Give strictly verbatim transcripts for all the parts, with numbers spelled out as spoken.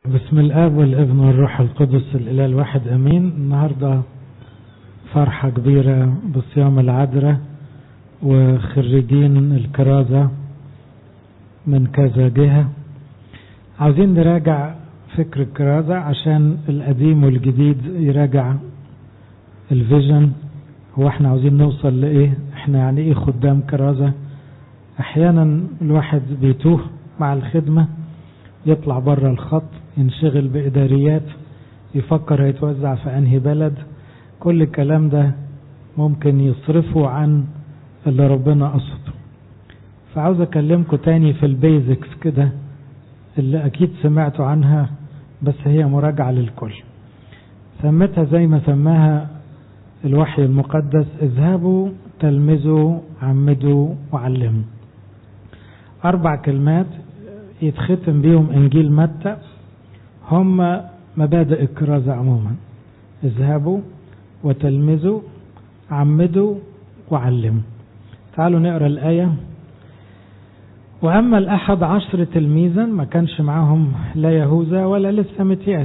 بسم الآب والابن والروح القدس الإله الواحد أمين. النهاردة فرحة كبيرة بصيام العذراء وخريجين الكرازة من كذا جهة. عاوزين نراجع فكر الكرازة عشان القديم والجديد يراجع الفيجن. هو احنا عاوزين نوصل لإيه؟ احنا يعني ايه خدام كرازة؟ احيانا الواحد بيتوه مع الخدمة، يطلع بره الخط، ينشغل بإداريات، يفكر هيتوزع في أنهي بلد. كل الكلام ده ممكن يصرفه عن اللي ربنا قصده. فعاوز أكلمكم تاني في البيزكس كده اللي أكيد سمعتوا عنها، بس هي مراجعة للكل. سمتها زي ما سماها الوحي المقدس: اذهبوا تلمذوا عمدوا وعلموا. أربع كلمات يتختم بيهم إنجيل متى، هم مبادئ الكرازة عموما: اذهبوا وتلمذوا عمدوا وعلموا. تعالوا نقرأ الآية. وأما الأحد عشر تلميذا، ما كانش معهم لا يهوذا ولا لسه متياس،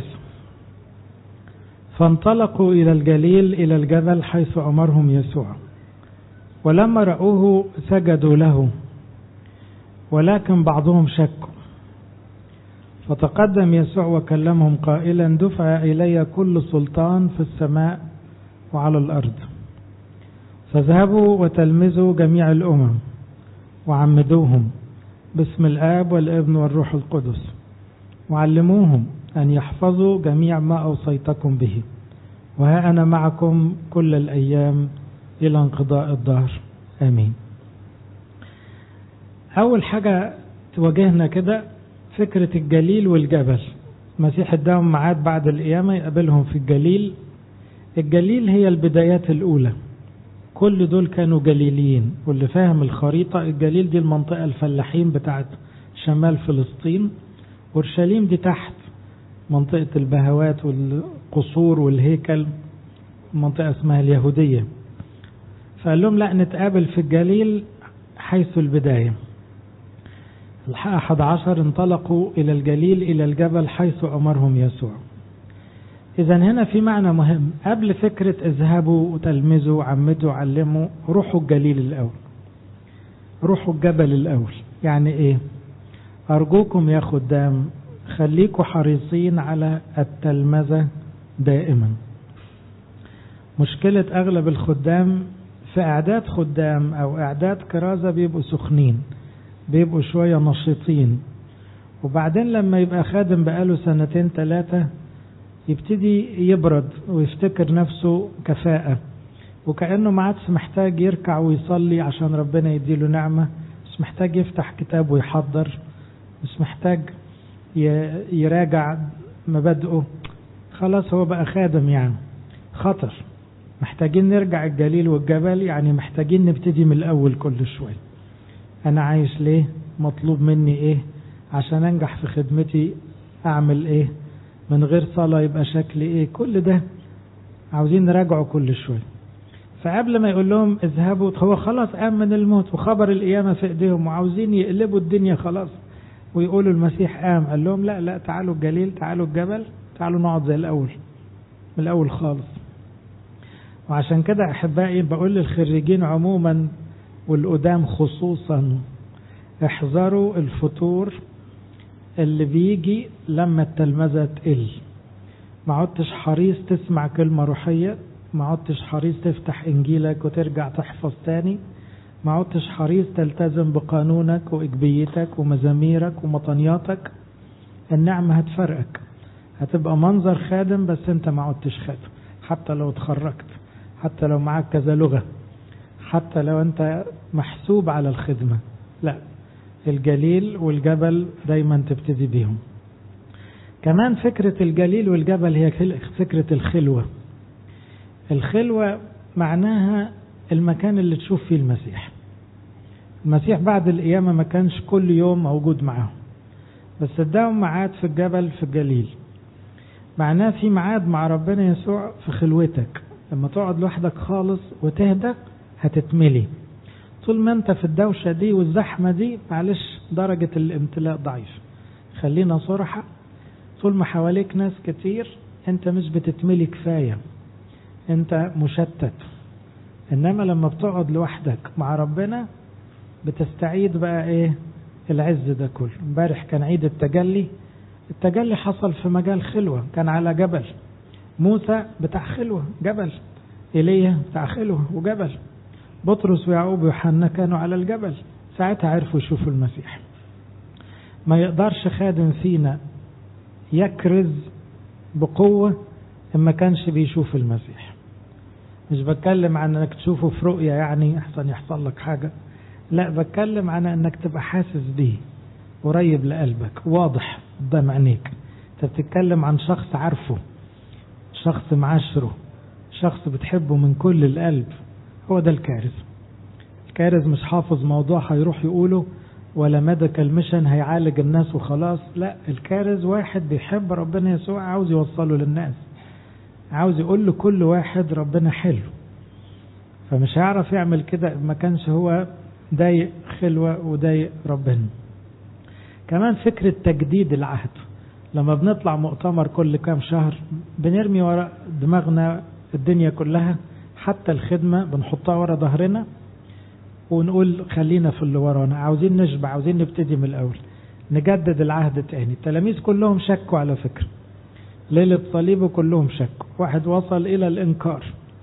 فانطلقوا إلى الجليل إلى الجبل حيث أمرهم يسوع، ولما رأوه سجدوا له، ولكن بعضهم شكوا. فتقدم يسوع وكلمهم قائلا: دفع إلي كل سلطان في السماء وعلى الأرض، فاذهبوا وتلمذوا جميع الأمم وعمدوهم باسم الآب والابن والروح القدس، وعلموهم أن يحفظوا جميع ما أوصيتكم به، وها أنا معكم كل الأيام إلى انقضاء الدهر، آمين. أول حاجة تواجهنا كده فكرة الجليل والجبل. المسيح اداهم ميعاد بعد القيامة يقابلهم في الجليل. الجليل هي البدايات الأولى، كل دول كانوا جليليين. واللي فاهم الخريطة، الجليل دي المنطقة الفلاحين بتاعت شمال فلسطين، أورشليم دي تحت منطقة البهوات والقصور والهيكل، منطقة اسمها اليهودية. فقال لهم لا، نتقابل في الجليل حيث البداية. الأحد عشر انطلقوا إلى الجليل إلى الجبل حيث أمرهم يسوع. إذن هنا في معنى مهم قبل فكرة اذهبوا وتلمذوا عمدوا علموا. روحوا الجليل الأول، روحوا الجبل الأول. يعني إيه؟ أرجوكم يا خدام خليكوا حريصين على التلمذة دائما. مشكلة أغلب الخدام في إعداد خدام أو إعداد كرازة بيبقوا سخنين، بيبقوا شوية نشيطين، وبعدين لما يبقى خادم بقاله سنتين ثلاثة يبتدي يبرد ويفتكر نفسه كفاءة، وكأنه ما عادش محتاج يركع ويصلي عشان ربنا يديله نعمة، مش محتاج يفتح كتاب ويحضر، مش محتاج يراجع مبادئه، خلاص هو بقى خادم. يعني خطر. محتاجين نرجع الجليل والجبل، يعني محتاجين نبتدي من الأول كل شوية. أنا عايش ليه؟ مطلوب مني إيه؟ عشان أنجح في خدمتي أعمل إيه؟ من غير صلاة يبقى شكلي إيه؟ كل ده عاوزين نراجعه كل شوية. فقبل ما يقول لهم اذهبوا، هو خلاص قام من الموت وخبر القيامة في إيديهم، وعاوزين يقلبوا الدنيا خلاص ويقولوا المسيح قام. قال لهم لا لا، تعالوا الجليل، تعالوا الجبل، تعالوا نقعد زي الأول، من الأول خالص. وعشان كده أحبائي بقول للخريجين عموما والقدام خصوصا: احذروا الفتور اللي بيجي لما التلمذة تقل. ما عدتش حريص تسمع كلمة روحية، ما عدتش حريص تفتح إنجيلك وترجع تحفظ تاني، ما عدتش حريص تلتزم بقانونك وإجبيتك ومزاميرك ومطنياتك. النعمة هتفرقك، هتبقى منظر خادم بس انت ما عدتش خادم، حتى لو اتخرجت، حتى لو معاك كذا لغة، حتى لو انت محسوب على الخدمة. لا، الجليل والجبل دايما تبتدي بيهم. كمان فكرة الجليل والجبل هي فكرة الخلوة. الخلوة معناها المكان اللي تشوف فيه المسيح. المسيح بعد القيامة ما كانش كل يوم موجود معهم، بس اداهم ميعاد في الجبل في الجليل. معناه في ميعاد مع ربنا يسوع في خلوتك. لما تقعد لوحدك خالص وتهدى هتتملي. طول ما انت في الدوشة دي والزحمة دي، معلش درجة الامتلاء ضعيف. خلينا صرحة، طول ما حواليك ناس كتير انت مش بتتملي كفاية، انت مشتت. انما لما بتقعد لوحدك مع ربنا بتستعيد بقى ايه العز ده كله. امبارح كان عيد التجلي، التجلي حصل في مجال خلوة، كان على جبل. موسى بتاع خلوة جبل، ايليا بتاع خلوة وجبل، بطرس ويعقوب ويوحنا كانوا على الجبل، ساعتها عرفوا يشوفوا المسيح. ما يقدرش خادم فينا يكرز بقوة إما كانش بيشوف المسيح. مش بتكلم عن انك تشوفه في رؤية يعني احسن يحصل لك حاجة، لا، بتكلم عن انك تبقى حاسس بيه، قريب لقلبك، واضح قدام عينيك. انت بتتكلم عن شخص عارفه، شخص معاشره، شخص بتحبه من كل القلب. هو ده الكارز. الكارز مش حافظ موضوع هيروح يقوله، ولا ميديكال ميشن هيعالج الناس وخلاص، لا، الكارز واحد بيحب ربنا يسوع، عاوز يوصله للناس، عاوز يقول له كل واحد ربنا حلو. فمش هيعرف يعمل كده ما كانش هو ضايق خلوة وضايق ربنا. كمان فكرة تجديد العهد، لما بنطلع مؤتمر كل كام شهر بنرمي وراء دماغنا الدنيا كلها، حتى الخدمة بنحطها ورا ظهرنا ونقول خلينا في اللي ورانا، عاوزين نشبع، عاوزين نبتدي من الأول، نجدد العهد تاني. التلاميذ كلهم شكوا على فكرة، ليلة صليبه كلهم شكوا، واحد وصل إلى الإنكار،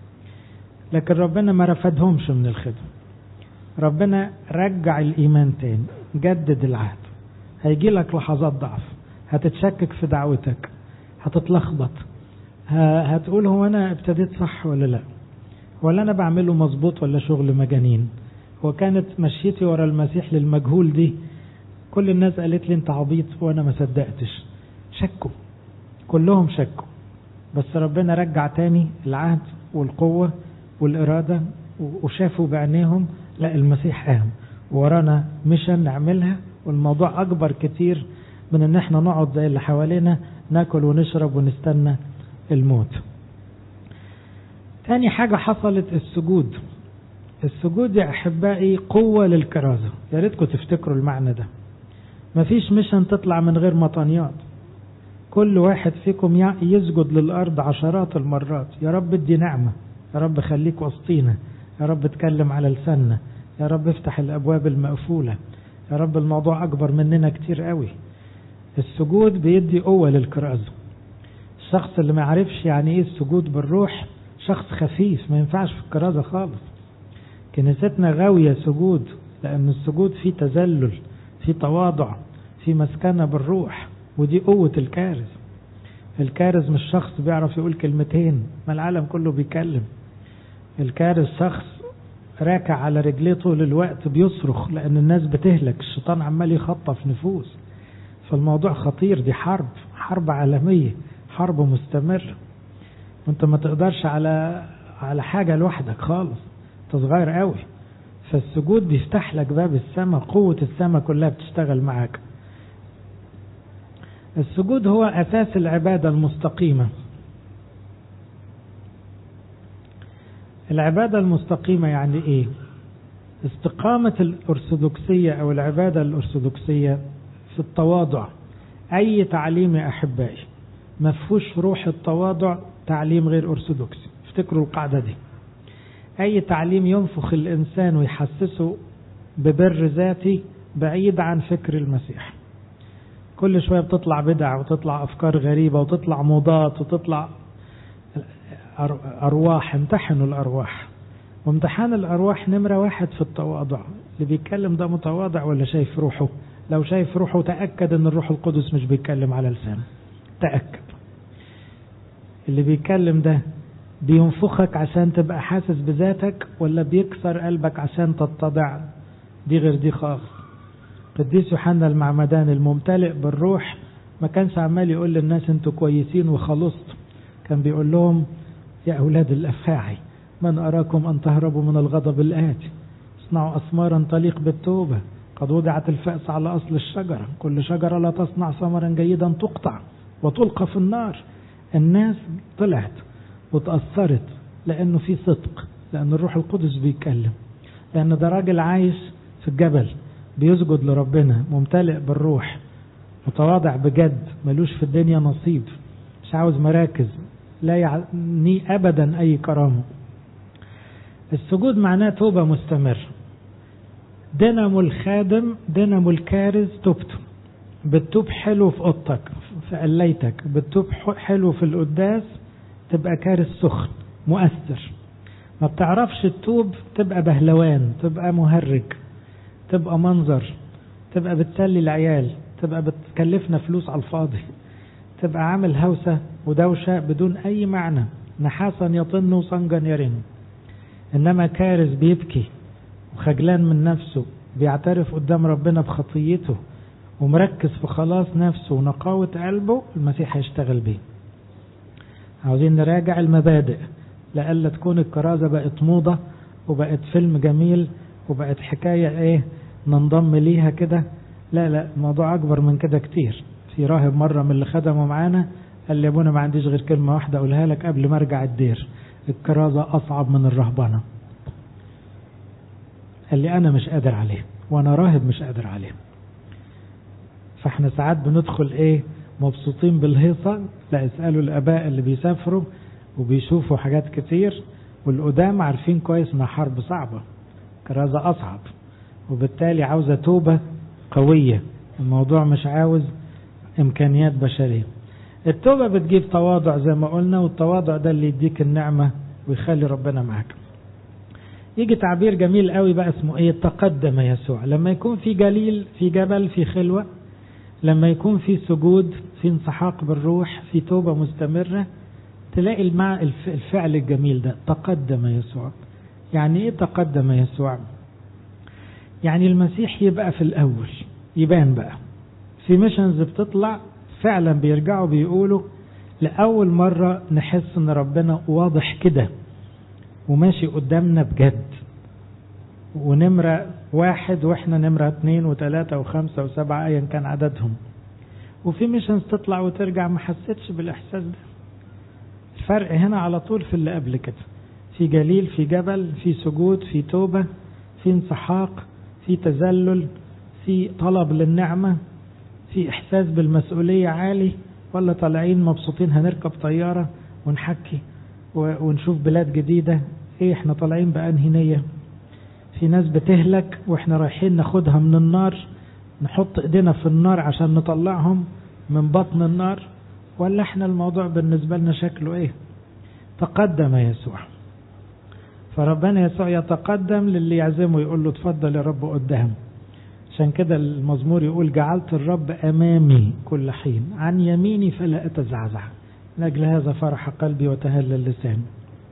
لكن ربنا ما رفضهمش من الخدمة. ربنا رجع الإيمان تاني، جدد العهد. هيجي لك لحظات ضعف، هتتشكك في دعوتك، هتتلخبط، هتقول هو أنا ابتديت صح ولا لا، ولا أنا بعمله مظبوط ولا شغل مجانين. وكانت مشيتي ورا المسيح للمجهول دي كل الناس قالت لي انت عبيط وأنا ما صدقتش. شكوا، كلهم شكوا، بس ربنا رجع تاني العهد والقوة والإرادة، وشافوا بعينيهم لا المسيح قام ورانا مشان نعملها. والموضوع أكبر كتير من ان احنا نقعد زي اللي حوالينا ناكل ونشرب ونستنى الموت. تاني حاجة حصلت السجود. السجود يا أحبائي قوة للكرازة، يا ريتكم تفتكروا المعنى ده. مفيش مشان تطلع من غير مطانيات، كل واحد فيكم يسجد للأرض عشرات المرات، يا رب ادي نعمة، يا رب خليك وسطينا، يا رب اتكلم على لساننا، يا رب افتح الأبواب المقفولة، يا رب الموضوع أكبر مننا كتير قوي. السجود بيدي قوة للكرازة. الشخص اللي ما عرفش يعني ايه السجود بالروح شخص خفيف، ما ينفعش في الكرازة خالص. كنيستنا غاوية سجود، لأن السجود فيه تذلل، فيه تواضع، فيه مسكنة بالروح، ودي قوة الكارز. الكارز مش شخص بيعرف يقول كلمتين، ما العالم كله بيكلم. الكارز شخص راكع على رجليه طول الوقت بيصرخ، لأن الناس بتهلك، الشيطان عمال يخطف نفوس. فالموضوع خطير، دي حرب، حرب عالمية، حرب مستمر، وانت ما تقدرش على على حاجة لوحدك خالص، انت صغير قوي. فالسجود بيفتح لك باب السماء، قوة السماء كلها بتشتغل معاك. السجود هو أساس العبادة المستقيمة. العبادة المستقيمة يعني إيه؟ استقامة الأرثوذكسية أو العبادة الأرثوذكسية في التواضع. أي تعليم يا أحبائي ما فيهوش روح التواضع تعليم غير أرثوذكسي، افتكروا القاعدة دي. أي تعليم ينفخ الإنسان ويحسسه ببر ذاتي بعيد عن فكر المسيح. كل شوية بتطلع بدع وتطلع أفكار غريبة وتطلع موضات وتطلع أرواح. امتحنوا الأرواح، وامتحان الأرواح نمرة واحد في التواضع. اللي بيتكلم ده متواضع ولا شايف روحه؟ لو شايف روحه تأكد ان الروح القدس مش بيتكلم على لسانه، تأكد. اللي بيتكلم ده بينفخك عشان تبقى حاسس بذاتك، ولا بيكسر قلبك عشان تتضع؟ دي غير دي خالص. قديس يوحنا المعمدان الممتلئ بالروح ما كانش عمال يقول للناس انتوا كويسين وخلصتوا، كان بيقول لهم يا أولاد الأفاعي من أراكم أن تهربوا من الغضب الآتي، اصنعوا أثمارا تليق بالتوبة، قد وضعت الفأس على أصل الشجرة، كل شجرة لا تصنع ثمرا جيدا تقطع وتلقى في النار. الناس طلعت وتأثرت لأنه في صدق، لأن الروح القدس بيتكلم، لأن ده راجل عايش في الجبل بيسجد لربنا ممتلئ بالروح، متواضع بجد، ملوش في الدنيا نصيب، مش عاوز مراكز، لا يعني أبدا أي كرامة. السجود معناه توبة مستمر. دينامو الخادم، دينامو الكارز توبته. بتتوب حلو في اوضتك في قليتك، بتتوب حلو في القداس، تبقى كارز سخن مؤثر. ما بتعرفش تتوب تبقى بهلوان، تبقى مهرج، تبقى منظر، تبقى بتسلي العيال، تبقى بتكلفنا فلوس على الفاضي، تبقى عامل هوسة ودوشة بدون أي معنى، نحاسا يطن وصنجا يرن. إنما كارز بيبكي وخجلان من نفسه، بيعترف قدام ربنا بخطيته ومركز في خلاص نفسه ونقاوة قلبه، المسيح هيشتغل بيه. عاوزين نراجع المبادئ لألا تكون الكرازة بقت موضة وبقت فيلم جميل وبقت حكاية ايه ننضم ليها كده. لا لا، الموضوع أكبر من كده كتير. في راهب مرة من اللي خدموا معانا قال لي: ابونا ما عنديش غير كلمة واحدة أقولها لك قبل ما أرجع الدير، الكرازة أصعب من الرهبنة. قال لي: أنا مش قادر عليه، وأنا راهب مش قادر عليه. فاحنا ساعات بندخل ايه مبسوطين بالهيصة. لا، اسألوا الآباء اللي بيسافروا وبيشوفوا حاجات كتير والقدام عارفين كويس انها حرب صعبة، كرازة أصعب، وبالتالي عاوزة توبة قوية. الموضوع مش عاوز إمكانيات بشرية. التوبة بتجيب تواضع زي ما قلنا، والتواضع ده اللي يديك النعمة ويخلي ربنا معك. يجي تعبير جميل قوي بقى اسمه ايه؟ تقدم يسوع. لما يكون في جليل، في جبل، في خلوة، لما يكون في سجود، في انسحاق بالروح، في توبة مستمرة، تلاقي المع... الفعل الجميل ده تقدم يسوع. يعني ايه تقدم يسوع؟ يعني المسيح يبقى في الأول، يبان بقى. في ميشنز بتطلع فعلا بيرجعوا بيقولوا لأول مرة نحس ان ربنا واضح كده وماشي قدامنا بجد، ونمرة واحد واحنا نمرة اتنين وتلاتة وخمسة وسبعة ايا كان عددهم. وفي ميشنز تطلع وترجع ما حسيتش بالإحساس ده. الفرق هنا على طول في اللي قبل كده، في جليل، في جبل، في سجود، في توبة، في انسحاق، في تذلل، في طلب للنعمة، في إحساس بالمسؤولية عالي، ولا طالعين مبسوطين هنركب طيارة ونحكي ونشوف بلاد جديدة. ايه احنا طالعين بأنهي نية؟ في ناس بتهلك واحنا رايحين ناخدها من النار، نحط ايدينا في النار عشان نطلعهم من بطن النار، ولا احنا الموضوع بالنسبة لنا شكله ايه؟ تقدم يسوع. فربنا يسوع يتقدم للي يعزمه، يقول له اتفضل يا رب قدام. عشان كده المزمور يقول: جعلت الرب أمامي كل حين، عن يميني فلا أتزعزع، لأجل هذا فرح قلبي وتهلل لساني.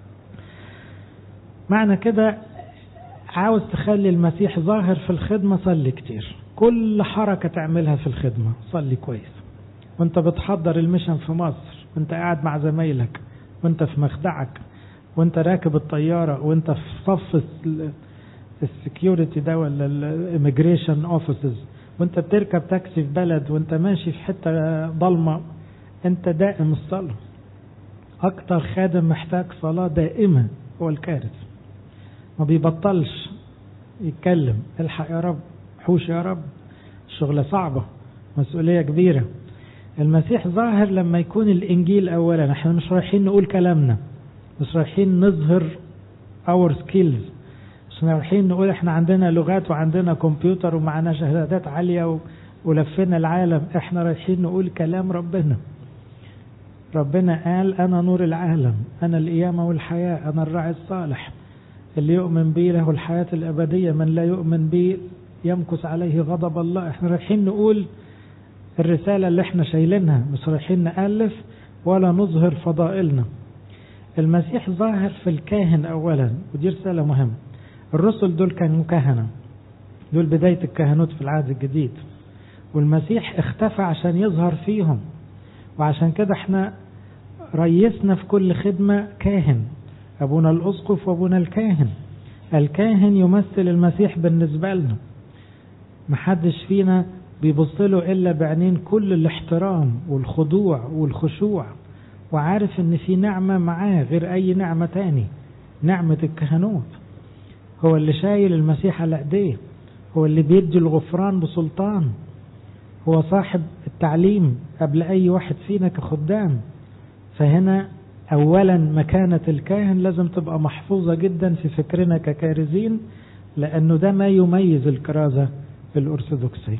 معنى كده عاوز تخلي المسيح ظاهر في الخدمة، صلي كتير. كل حركة تعملها في الخدمة صلي كويس. وانت بتحضر المشن في مصر، وانت قاعد مع زمايلك، وانت في مخدعك، وانت راكب الطيارة، وانت في صف السكيورتي ده ولا الاميجريشن اوفيسز، وانت بتركب تاكسي في بلد، وانت ماشي في حتة ضلمة، انت دائم الصلاة. اكتر خادم محتاج صلاة دائمة هو الكارث، ما بيبطلش يتكلم: الحق يا رب، حوش يا رب. الشغلة صعبة، مسؤولية كبيرة. المسيح ظاهر لما يكون الانجيل اولا. احنا مش رايحين نقول كلامنا، مش رايحين نظهر our skills، مش رايحين نقول احنا عندنا لغات وعندنا كمبيوتر ومعنا شهادات عالية ولفنا العالم. احنا رايحين نقول كلام ربنا. ربنا قال: انا نور العالم، انا القيامة والحياة، انا الراعي الصالح، اللي يؤمن بي له الحياة الابدية، من لا يؤمن بي يمكث عليه غضب الله. احنا رايحين نقول الرسالة اللي احنا شايلينها، مش رايحين نألف ولا نظهر فضائلنا. المسيح ظاهر في الكاهن اولا، ودي رسالة مهمة. الرسل دول كانوا كهنة، دول بداية الكهنوت في العهد الجديد، والمسيح اختفى عشان يظهر فيهم. وعشان كده احنا ريسنا في كل خدمة كاهن، ابونا الاسقف وابونا الكاهن. الكاهن يمثل المسيح بالنسبة لنا. محدش فينا بيبصله إلا بعينين كل الاحترام والخضوع والخشوع، وعارف ان في نعمة معاه غير اي نعمة تاني، نعمة الكهنوت. هو اللي شايل المسيح على ايديه، هو اللي بيدي الغفران بسلطان. هو صاحب التعليم قبل أي واحد فينا كخدام. فهنا أولا مكانة الكاهن لازم تبقى محفوظة جدا في فكرنا ككارزين، لأنه ده ما يميز الكرازة الأرثوذكسية.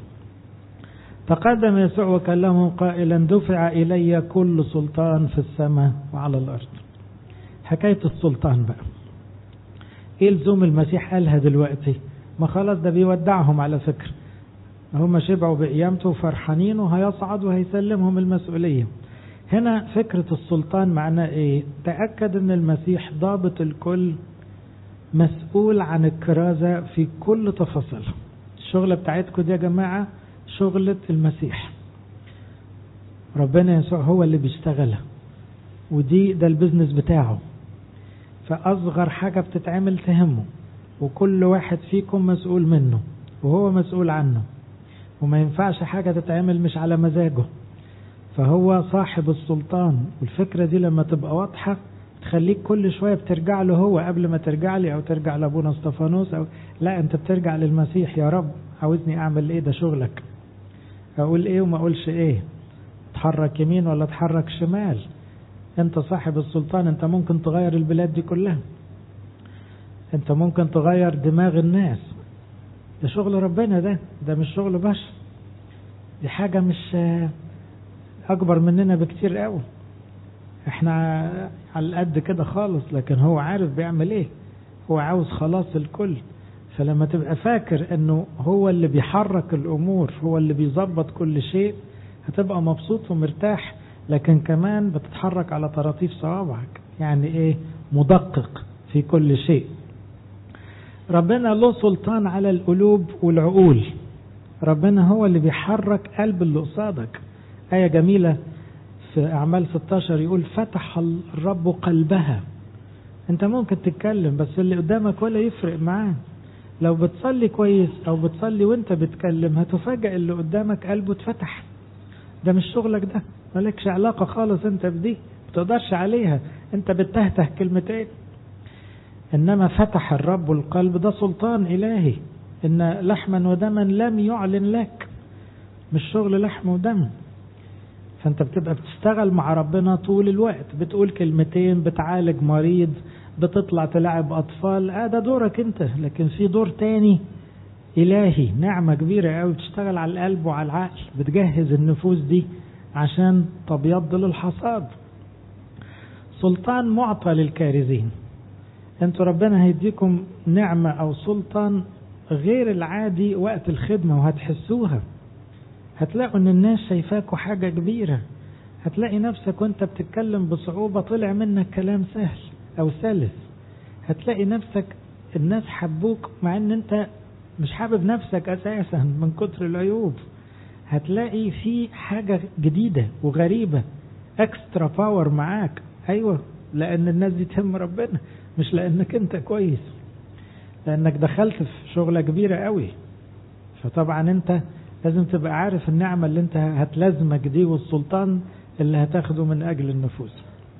تقدم يسوع وكلمه قائلا دفع إلي كل سلطان في السماء وعلى الأرض. حكاية السلطان بقى إيه لزوم المسيح قالها دلوقتي؟ ما خلاص ده بيودعهم على فكرة، هم شبعوا بقيامته وفرحانين وهيصعد وهيسلمهم المسؤولية. هنا فكرة السلطان معناه إيه؟ تأكد أن المسيح ضابط الكل، مسؤول عن الكرازة في كل تفاصيلها. الشغلة بتاعتكم دي يا جماعة شغلة المسيح، ربنا يسوع هو اللي بيشتغلها، ودي ده البزنس بتاعه. فأصغر حاجة بتتعمل تهمه، وكل واحد فيكم مسؤول منه وهو مسؤول عنه، وما ينفعش حاجة تتعمل مش على مزاجه. فهو صاحب السلطان، والفكرة دي لما تبقى واضحة تخليك كل شوية بترجع له هو قبل ما ترجع لي أو ترجع لأبونا استفانوس أو لا، أنت بترجع للمسيح. يا رب عاوزني أعمل إيه؟ ده شغلك. أقول إيه وما أقولش إيه، تحرك يمين ولا تحرك شمال. أنت صاحب السلطان، أنت ممكن تغير البلاد دي كلها، أنت ممكن تغير دماغ الناس. ده شغل ربنا، ده ده مش شغل بشر، دي حاجة مش أكبر مننا بكتير قوي. احنا على القد كده خالص، لكن هو عارف بيعمل ايه، هو عاوز خلاص الكل. فلما تبقى فاكر انه هو اللي بيحرك الامور، هو اللي بيظبط كل شيء، هتبقى مبسوط ومرتاح. لكن كمان بتتحرك على طراطيف صوابعك، يعني ايه؟ مدقق في كل شيء. ربنا له سلطان على القلوب والعقول، ربنا هو اللي بيحرك قلب اللي قصادك. آية جميلة في أعمال ستاشر يقول فتح الرب قلبها. انت ممكن تتكلم بس اللي قدامك ولا يفرق معاه. لو بتصلي كويس او بتصلي وانت بتكلم هتفاجئ اللي قدامك قلبه اتفتح. ده مش شغلك، ده مالكش علاقة خالص انت بدي، بتقدرش عليها، انت بتهته كلمتين. انما فتح الرب القلب، ده سلطان الهي، ان لحما ودما لم يعلن لك، مش شغل لحم ودم. فانت بتبقى بتشتغل مع ربنا طول الوقت، بتقول كلمتين، بتعالج مريض، بتطلع تلعب اطفال، اه ده دورك انت. لكن في دور تاني الهي، نعمة كبيرة قوي، بتشتغل على القلب وعلى العقل، بتجهز النفوس دي عشان تبيض للحصاد. سلطان معطى للكارزين. انتوا ربنا هيديكم نعمة او سلطان غير العادي وقت الخدمة، وهتحسوها. هتلاقوا ان الناس شايفاكوا حاجة كبيرة، هتلاقي نفسك وانت بتتكلم بصعوبة طلع منك كلام سهل او سلس، هتلاقي نفسك الناس حبوك مع ان انت مش حابب نفسك اساسا من كتر العيوب. هتلاقي في حاجة جديدة وغريبة، اكسترا باور معاك. ايوه، لان الناس دي تهم ربنا، مش لانك انت كويس، لانك دخلت في شغلة كبيرة قوي. فطبعا انت لازم تبقى عارف النعمة اللي انت هتلازمك دي، والسلطان اللي هتاخده من اجل النفوس.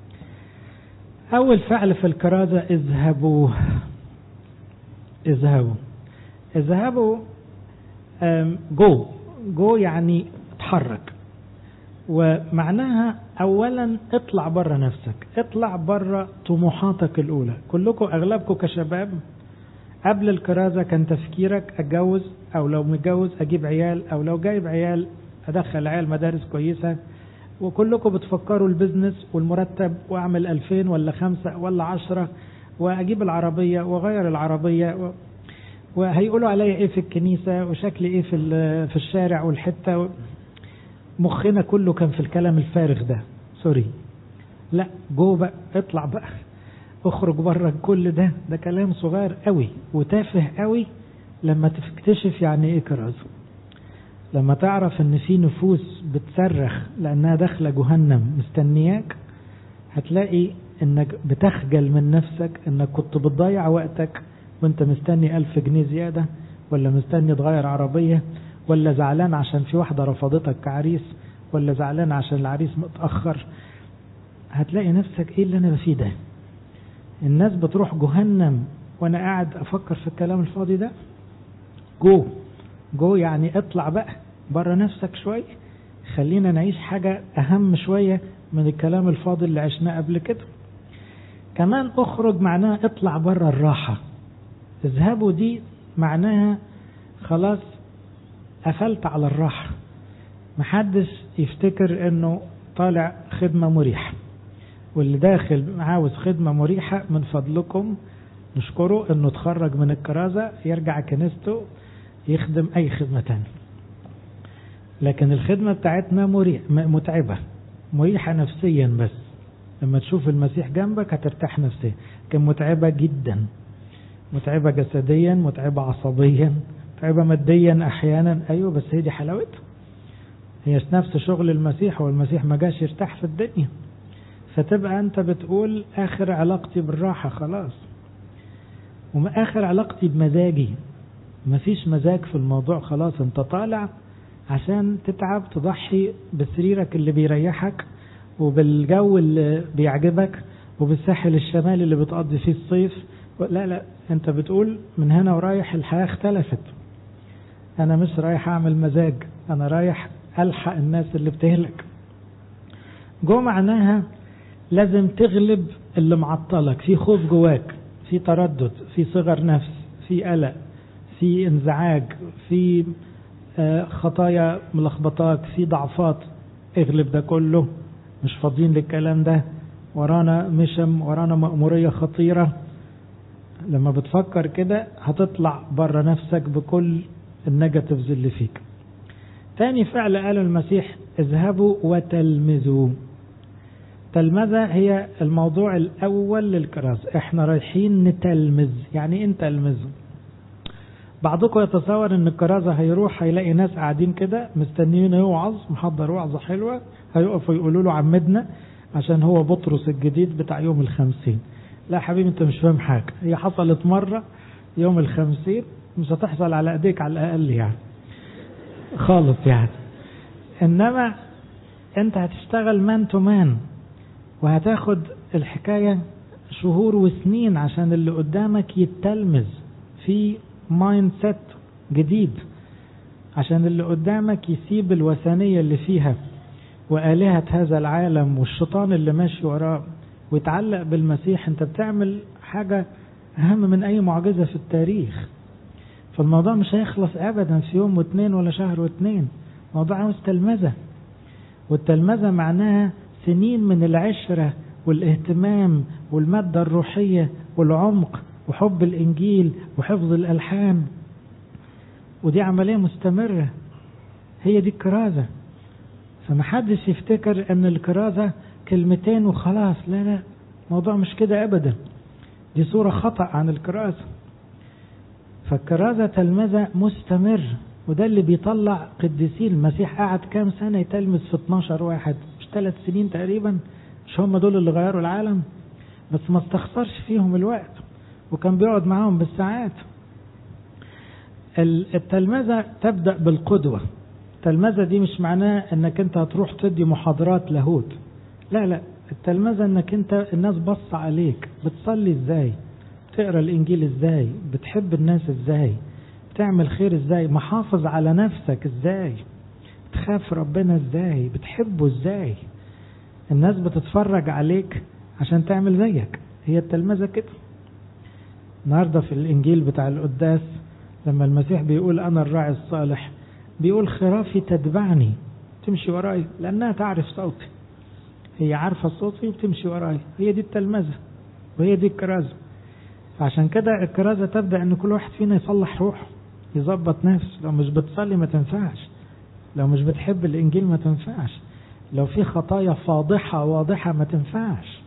اول فعل في الكرازة اذهبوا. اذهبوا اذهبوا جو جو يعني اتحرك، ومعناها اولا اطلع بره نفسك، اطلع بره طموحاتك الاولى. كلكم اغلبكم كشباب قبل الكرازة كان تفكيرك اتجوز، او لو متجوز اجيب عيال، او لو جايب عيال ادخل عيال مدارس كويسة. وكلكم بتفكروا البزنس والمرتب، واعمل الفين ولا خمسة ولا عشرة، واجيب العربية واغير العربية، و... وهيقولوا عليا ايه في الكنيسة، وشكلي ايه في في الشارع والحتة. مخنا كله كان في الكلام الفارغ ده، سوري. لا، جو بقى، اطلع بقى، اخرج بره كل ده. ده كلام صغير قوي وتافه قوي لما تكتشف يعني ايه كرازة. لما تعرف ان في نفوس بتصرخ لانها داخله جهنم مستنياك، هتلاقي انك بتخجل من نفسك انك كنت بتضيع وقتك وانت مستني الف جنيه زيادة، ولا مستني تغير عربية، ولا زعلان عشان في واحدة رفضتك كعريس، ولا زعلان عشان العريس متأخر. هتلاقي نفسك ايه اللي انا فيه ده؟ الناس بتروح جهنم وانا قاعد افكر في الكلام الفاضي ده. جو جو يعني اطلع بقى، بره نفسك شوية، خلينا نعيش حاجة أهم شوية من الكلام الفاضي اللي عشناه قبل كده. كمان اخرج معناها اطلع بره الراحة. اذهبوا دي معناها خلاص قفلت على الراحة، محدش يفتكر انه طالع خدمة مريحة، واللي داخل عاوز خدمة مريحة من فضلكم نشكره انه تخرج من الكرازة يرجع كنيسته يخدم اي خدمة تانية. لكن الخدمة بتاعتنا مريح متعبة، مريحة نفسيا، بس لما تشوف المسيح جنبك هترتاح نفسيا. كان متعبة جدا، متعبة جسديا، متعبة عصبيا، متعبة ماديا احيانا، ايوه بس هي دي حلاوتها. هي نفس شغل المسيح، والمسيح ما جاش يرتاح في الدنيا. فتبقى انت بتقول اخر علاقتي بالراحة خلاص، واخر علاقتي بمزاجي، مفيش مزاج في الموضوع خلاص. انت طالع عشان تتعب، تضحي بسريرك اللي بيريحك وبالجو اللي بيعجبك وبالساحل الشمالي اللي بتقضي فيه الصيف. لا لا، انت بتقول من هنا ورايح الحياة اختلفت. انا مش رايح اعمل مزاج، انا رايح الحق الناس اللي بتهلك. جو معناها لازم تغلب اللي معطلك، في خوف جواك، في تردد، في صغر نفس، في قلق، في انزعاج، في خطايا ملخبطاك، في ضعفات. اغلب ده كله، مش فاضيين للكلام ده. ورانا مشم، ورانا مأمورية خطيرة. لما بتفكر كده هتطلع بره نفسك بكل النيجاتيفز اللي فيك. تاني فعل قاله المسيح اذهبوا وتلمذوا. تلمذة هي الموضوع الأول للكرازة. احنا رايحين نتلمذ. يعني ايه نتلمذ؟ بعضكم يتصور ان الكرازة هيروح هيلاقي ناس قاعدين كده مستنيين يوعظ، محضر وعظة حلوة، هيقفوا يقولوا له عمدنا عشان هو بطرس الجديد بتاع يوم الخمسين. لا حبيبي، انت مش فاهم حاجة. هي حصلت مرة يوم الخمسين، مش هتحصل على ايديك على الاقل يعني خالص يعني. انما انت هتشتغل مان تو مان، وهتاخد الحكاية شهور وسنين عشان اللي قدامك يتلمذ في مايند سيت جديد، عشان اللي قدامك يسيب الوثنية اللي فيها وآلهة هذا العالم والشيطان اللي ماشي وراه ويتعلق بالمسيح. انت بتعمل حاجة اهم من اي معجزة في التاريخ. فالموضوع مش هيخلص ابدا في يوم واثنين ولا شهر واثنين. موضوع عاوز تلمذة، والتلمذة معناها سنين من العشرة والاهتمام والمادة الروحية والعمق وحب الإنجيل وحفظ الألحان، ودي عملية مستمرة. هي دي الكرازة. فمحدش يفتكر أن الكرازة كلمتين وخلاص. لا لا، موضوع مش كده أبدا. دي صورة خطأ عن الكرازة. فالكرازة تلمذة مستمر، وده اللي بيطلع قديسين. المسيح قعد كام سنة يتلمذ في اتناشر واحد؟ مش ثلاث سنين تقريبا؟ مش هم دول اللي غيروا العالم؟ بس ما استخسرش فيهم الوقت، وكان بيقعد معاهم بالساعات. التلمذة تبدأ بالقدوة. التلمذة دي مش معناه انك انت هتروح تدي محاضرات لاهوت. لا لا، التلمذة انك انت الناس بص عليك، بتصلي ازاي، بتقرأ الانجيل ازاي، بتحب الناس ازاي، بتعمل خير ازاي، محافظ على نفسك ازاي، بتخاف ربنا ازاي، بتحبه ازاي. الناس بتتفرج عليك عشان تعمل زيك. هي التلمذة كده. النهاردة في الانجيل بتاع القداس لما المسيح بيقول انا الراعي الصالح، بيقول خرافي تتبعني، تمشي وراي لانها تعرف صوتي. هي عارفة صوتي وبتمشي وراي. هي دي التلمذة، وهي دي الكرازة. عشان كده الكرازة تبدأ ان كل واحد فينا يصلح روحه، يظبط نفسه. لو مش بتصلي ما تنفعش، لو مش بتحب الانجيل ما تنفعش، لو في خطايا فاضحة واضحة ما تنفعش.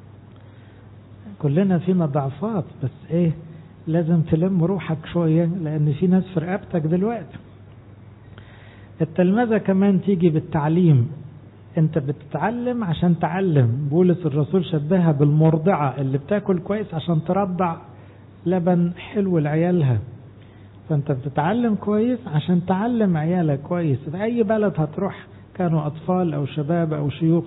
كلنا فينا ضعفات، بس ايه، لازم تلم روحك شوية لان في ناس في رقبتك دلوقتي. التلمذة كمان تيجي بالتعليم. انت بتتعلم عشان تعلم. بولس الرسول شبهها بالمرضعة اللي بتاكل كويس عشان ترضع لبن حلو لعيالها. فانت بتتعلم كويس عشان تعلم عيالك كويس. في اي بلد هتروح، كانوا اطفال او شباب او شيوخ.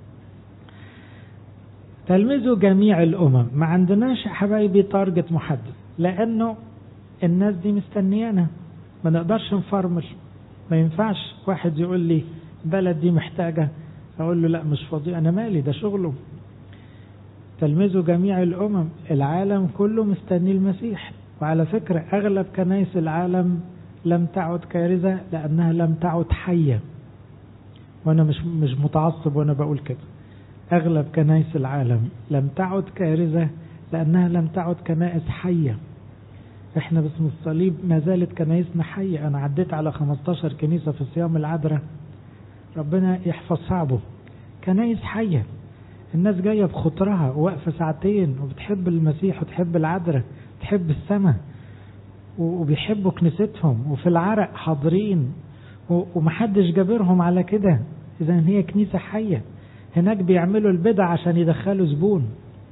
تلمذوا جميع الامم. ما عندناش حبايبي تارجت محدد، لانه الناس دي مستنيانا، ما نقدرش نفرمل. ما ينفعش واحد يقول لي بلد دي محتاجة أقول له لا مش فاضي، أنا مالي، ده شغله. تلمذوا جميع الأمم، العالم كله مستني المسيح. وعلى فكرة أغلب كنائس العالم لم تعد كارثة لأنها لم تعد حية، وأنا مش مش متعصب وأنا بقول كده. أغلب كنائس العالم لم تعد كارثة لأنها لم تعد كنائس حية. إحنا باسم الصليب ما زالت كنائسنا حية. أنا عديت على خمستاشر كنيسة في صيام العذراء، ربنا يحفظ شعبه، كنائس حية، الناس جاية بخطرها وواقفة ساعتين وبتحب المسيح وتحب العذراء، تحب السماء وبيحبوا كنيستهم، وفي العرق حاضرين ومحدش جابرهم على كده. إذا هي كنيسة حية. هناك بيعملوا البدع عشان يدخلوا زبون،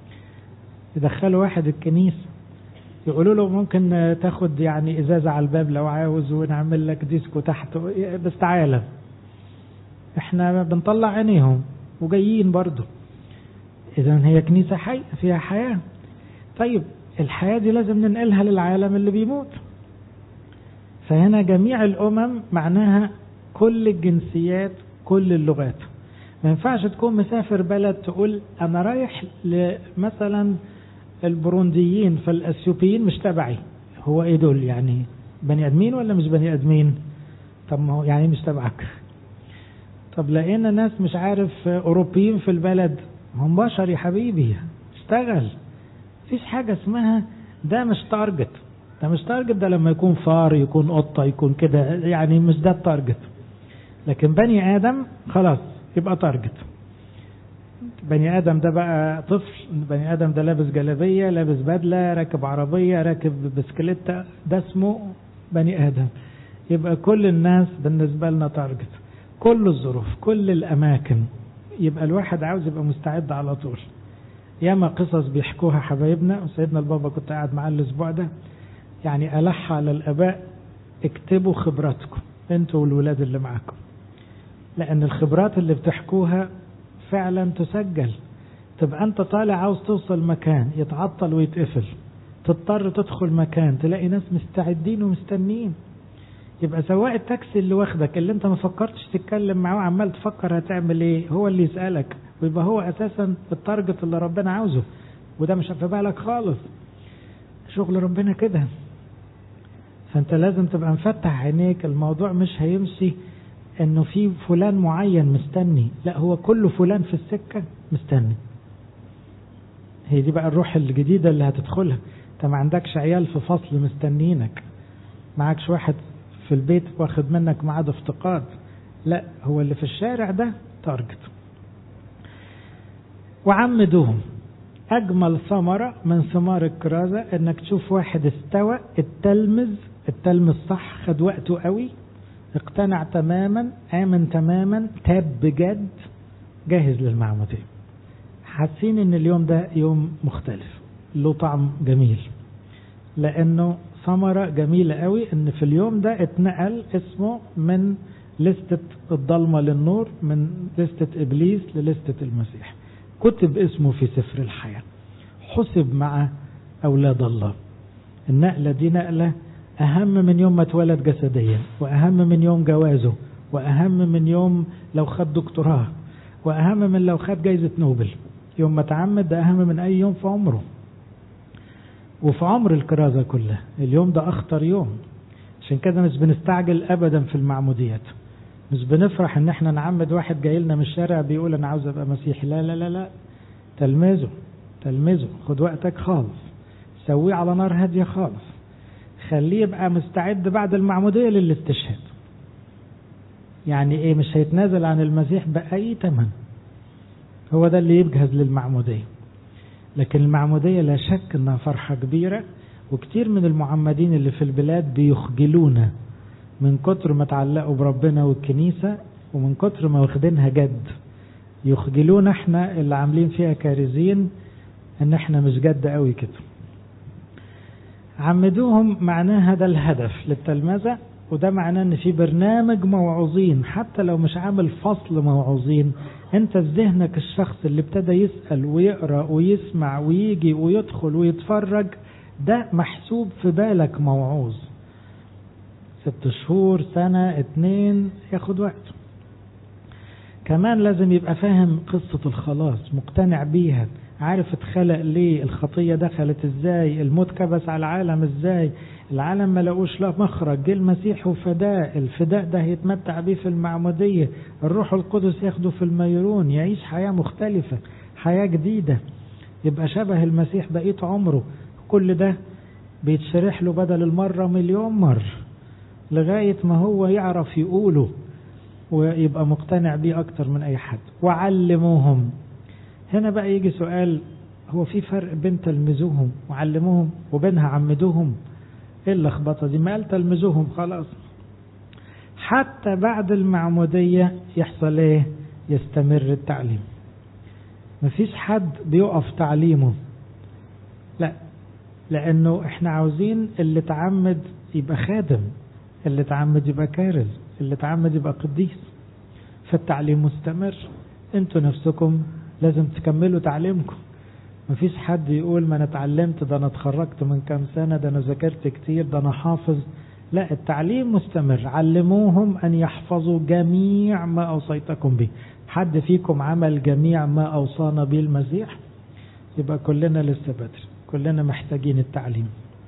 يدخلوا واحد الكنيسة، يقولوا له ممكن تاخد يعني إزازة على الباب لو عاوز ونعمل لك ديسكو تحت، بس تعالى. احنا بنطلع عينيهم وجايين برضو. إذا هي كنيسة حية فيها حياة. طيب الحياة دي لازم ننقلها للعالم اللي بيموت. فهنا جميع الأمم معناها كل الجنسيات كل اللغات. ما ينفعش تكون مسافر بلد تقول أنا رايح مثلا البرونديين فالأثيوبيين مش تبعي. هو إيه دول يعني؟ بني أدمين ولا مش بني أدمين؟ طب ما هو يعني مش تبعك. طب لقينا ناس مش عارف أوروبيين في البلد، هم بشر يا حبيبي، اشتغل. مفيش حاجة اسمها ده مش تارجت. ده مش تارجت، ده لما يكون فار، يكون قطة، يكون كده، يعني مش ده التارجت. لكن بني آدم خلاص يبقى تارجت. بني آدم ده بقى طفل، بني آدم ده لابس جلابية، لابس بدلة، راكب عربية، راكب بسكليتة، ده اسمه بني آدم. يبقى كل الناس بالنسبة لنا تارجت، كل الظروف، كل الأماكن. يبقى الواحد عاوز يبقى مستعد على طول. ياما قصص بيحكوها حبايبنا، وسيدنا البابا كنت قاعد معاه الأسبوع ده، يعني ألح على الآباء اكتبوا خبراتكم انتوا والولاد اللي معاكم، لأن الخبرات اللي بتحكوها فعلا تسجل. تبقى أنت طالع عاوز توصل مكان يتعطل ويتقفل، تضطر تدخل مكان تلاقي ناس مستعدين ومستنين. يبقى سواق التاكسي اللي واخدك اللي انت ما فكرتش تتكلم معاه وعمال تفكر هتعمل ايه، هو اللي يسألك، ويبقى هو أساسا التارجت اللي ربنا عاوزه، وده مش في بالك خالص. شغل ربنا كده. فانت لازم تبقى مفتح عينيك. الموضوع مش هيمشي انه في فلان معين مستني، لا، هو كله فلان في السكة مستني. هي دي بقى الروح الجديدة اللي هتدخلها. انت ما عندكش عيال في فصل مستنينك، معكش واحد في البيت واخد منك ميعاد افتقاد، لا، هو اللي في الشارع ده تارجت. وعمدوهم. أجمل ثمرة من ثمار الكرازة إنك تشوف واحد استوى، التلمذ التلمذ صح، خد وقته قوي، اقتنع تماما، آمن تماما، تاب بجد، جاهز للمعمودية. حاسين إن اليوم ده يوم مختلف، له طعم جميل، لأنه ثمرة جميلة قوي إن في اليوم ده اتنقل اسمه من لستة الضلمة للنور، من لستة إبليس للستة المسيح، كتب اسمه في سفر الحياة، حسب مع أولاد الله. النقلة دي نقلة أهم من يوم ما اتولد جسديا، وأهم من يوم جوازه، وأهم من يوم لو خد دكتوراه، وأهم من لو خد جايزة نوبل. يوم ما تعمد ده أهم من أي يوم في عمره وفي عمر الكرازة كلها. اليوم ده أخطر يوم. عشان كده مش بنستعجل أبدا في المعموديات، مش بنفرح ان احنا نعمد واحد جاي لنا من الشارع بيقول انا عاوز ابقى مسيحي. لا لا لا لا، تلمذه تلمذه، خد وقتك خالص، سويه على نار هادية خالص، خليه يبقى مستعد بعد المعمودية للاستشهاد. يعني ايه؟ مش هيتنازل عن المسيح بأي ثمن. هو ده اللي يجهز للمعمودية. لكن المعمودية لا شك انها فرحة كبيرة، وكتير من المعمدين اللي في البلاد بيخجلونا من كتر ما تعلقوا بربنا والكنيسة، ومن كتر ما واخدينها جد يخجلونا احنا اللي عاملين فيها كارزين ان احنا مش جد قوي كده. عمدوهم معناه ده الهدف للتلمذة، وده معناه ان في برنامج موعوظين. حتى لو مش عامل فصل موعوظين، انت في ذهنك الشخص اللي ابتدى يسأل ويقرأ ويسمع ويجي ويدخل ويتفرج، ده محسوب في بالك موعوظ. ست شهور، سنة، اتنين، ياخد وقت. كمان لازم يبقى فاهم قصة الخلاص، مقتنع بيها، عارف اتخلق ليه، الخطية دخلت ازاي، الموت كبس على العالم ازاي، العالم ما لقوش له مخرج، جه المسيح وفداء، الفداء ده هيتمتع بيه في المعمودية، الروح القدس ياخده في الميرون، يعيش حياة مختلفة، حياة جديدة، يبقى شبه المسيح بقية عمره. كل ده بيتشرح له بدل المرة مليون مرة لغاية ما هو يعرف يقوله ويبقى مقتنع بيه أكتر من أي حد. وعلموهم. هنا بقى يجي سؤال، هو في فرق بين تلمذوهم وعلموهم وبينها عمدوهم؟ ايه اللخبطة دي؟ ما قال تلمذوهم خلاص. حتى بعد المعمودية يحصل ايه؟ يستمر التعليم. مفيش حد بيقف تعليمه، لا، لانه احنا عاوزين اللي تعمد يبقى خادم، اللي تعمد يبقى كارز، اللي تعمد يبقى قديس. فالتعليم مستمر، انتوا نفسكم لازم تكملوا تعليمكم. مفيش حد يقول ما انا اتعلمت، ده انا اتخرجت من كام سنة، ده انا ذاكرت كتير، ده انا حافظ. لا، التعليم مستمر. علموهم ان يحفظوا جميع ما اوصيتكم به. حد فيكم عمل جميع ما اوصانا به المسيح؟ يبقى كلنا لسه بدري، كلنا محتاجين التعليم.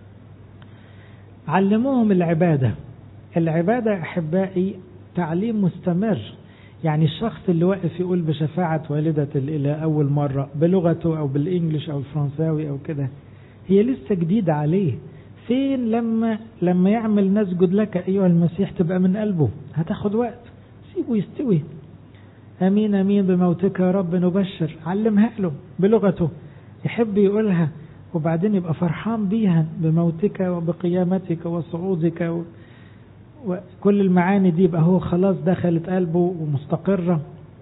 علموهم العبادة. العبادة احبائي تعليم مستمر. يعني الشخص اللي واقف يقول بشفاعة والدة الإله أول مرة بلغته أو بالإنجليش أو الفرنساوي أو كده، هي لسه جديدة عليه. فين لما لما يعمل نسجد لك أيها المسيح تبقى من قلبه؟ هتاخد وقت، سيبه يستوي. أمين أمين بموتك يا رب نبشر، علمها له بلغته يحب يقولها، وبعدين يبقى فرحان بيها، بموتك وبقيامتك وصعودك و... وكل المعاني دي، يبقى هو خلاص دخلت قلبه ومستقرة.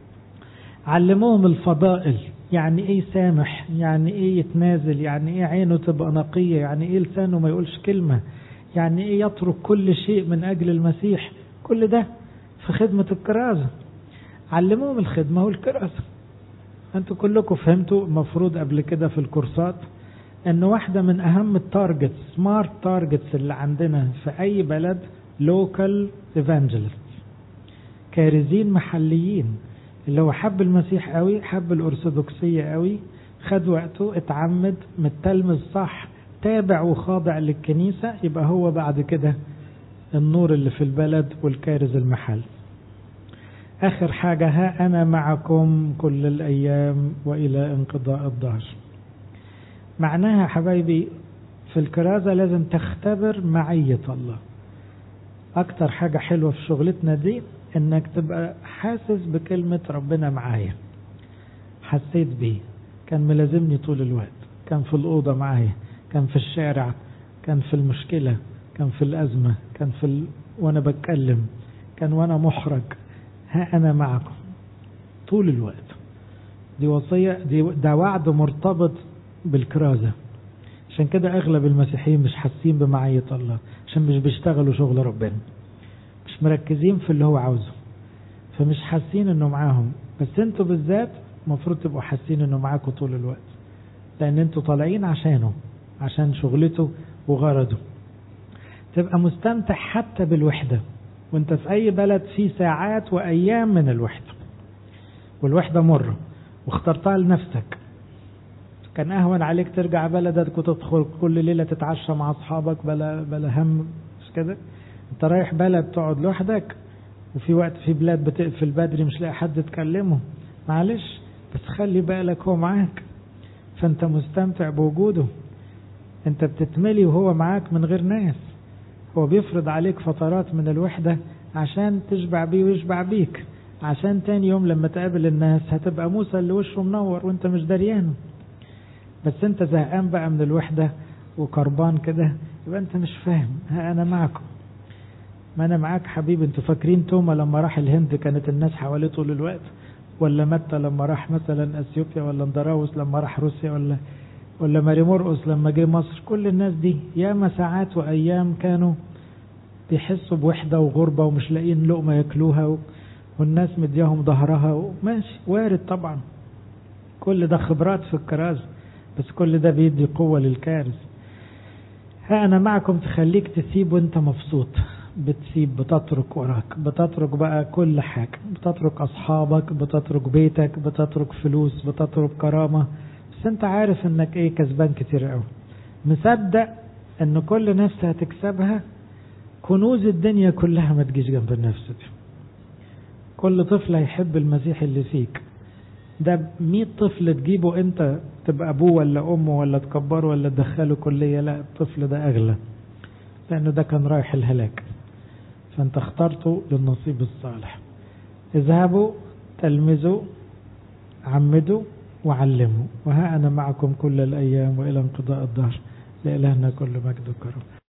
علموهم الفضائل، يعني ايه سامح، يعني ايه يتنازل، يعني ايه عينه تبقى نقية، يعني ايه لسانه ما يقولش كلمة، يعني ايه يترك كل شيء من اجل المسيح. كل ده في خدمة الكرازة. علموهم الخدمة والكرازة. انتوا كلكم فهمتوا المفروض قبل كده في الكورسات ان واحدة من اهم التارجتس، سمارت تارجتس اللي عندنا في اي بلد، لوكال ايفانجيلست، كارزين محليين. اللي هو حب المسيح قوي، حب الارثوذكسية قوي، خد وقته، اتعمد، متلمذ صح، تابع وخاضع للكنيسة، يبقى هو بعد كده النور اللي في البلد والكارز المحل. اخر حاجة، ها انا معكم كل الايام والى انقضاء الدهر. معناها حبايبي في الكرازة لازم تختبر معية الله. اكتر حاجة حلوة في شغلتنا دي انك تبقى حاسس بكلمة ربنا معايا. حسيت بيه، كان ملازمني طول الوقت، كان في الأوضة معايا، كان في الشارع، كان في المشكلة، كان في الأزمة، كان في ال... وانا بتكلم، كان وانا محرج. ها انا معكم طول الوقت. دي وصية، دي ده وعد مرتبط بالكرازة. عشان كده اغلب المسيحيين مش حاسين بمعية الله، عشان مش بيشتغلوا شغل ربنا، مش مركزين في اللي هو عاوزه، فمش حاسين انه معاهم. بس انتوا بالذات المفروض تبقوا حاسين انه معاكم طول الوقت، لان انتوا طالعين عشانه، عشان شغلته وغرضه. تبقى مستمتع حتى بالوحدة، وانت في اي بلد في ساعات وايام من الوحدة، والوحدة مرة واخترتها لنفسك. كان اهون عليك ترجع بلدك وتدخل كل ليلة تتعشى مع اصحابك بلا بلا هم، مش كده؟ انت رايح بلد تقعد لوحدك، وفي وقت في بلاد بتقفل بدري مش لاقي حد تكلمه، معلش، بس خلي بالك هو معاك، فانت مستمتع بوجوده. انت بتتملي وهو معاك من غير ناس. هو بيفرض عليك فترات من الوحدة عشان تشبع بيه ويشبع بيك، عشان تاني يوم لما تقابل الناس هتبقى موسى اللي وشه منور وانت مش دريانه. بس انت زهقان بقى من الوحدة وكربان كده، يبقى انت مش فاهم. ها انا معكم، ما انا معاك حبيبي. انتوا فاكرين توما لما راح الهند كانت الناس حواليه طول الوقت؟ ولا متى لما راح مثلا اثيوبيا؟ ولا اندراوس لما راح روسيا؟ ولا ولا ماري مرقس لما جه مصر؟ كل الناس دي ياما ساعات وايام كانوا بيحسوا بوحدة وغربة ومش لاقيين لقمة ياكلوها و... والناس مدياهم ظهرها وماشي، وارد طبعا. كل ده خبرات في الكرازة، بس كل ده بيدي قوة للكارز. ها أنا معكم تخليك تسيب وانت مبسوط، بتسيب، بتترك وراك، بتترك بقى كل حاجة، بتترك أصحابك، بتترك بيتك، بتترك فلوس، بتترك كرامة، بس انت عارف انك ايه كسبان كتير قوي، مصدق ان كل نفس هتكسبها كنوز الدنيا كلها ما تجيش جنب النفس دي. كل طفل هيحب المسيح اللي فيك، ده مية طفل تجيبه انت تبقى ابوه ولا امه ولا تكبره ولا تدخله كلية، لا الطفل ده اغلى لانه ده كان رايح الهلاك، فانت اخترته للنصيب الصالح. اذهبوا تلمذوا عمدوا وعلموا، وها انا معكم كل الايام والى انقضاء الدهر، لإلهنا كل مجد وكرم.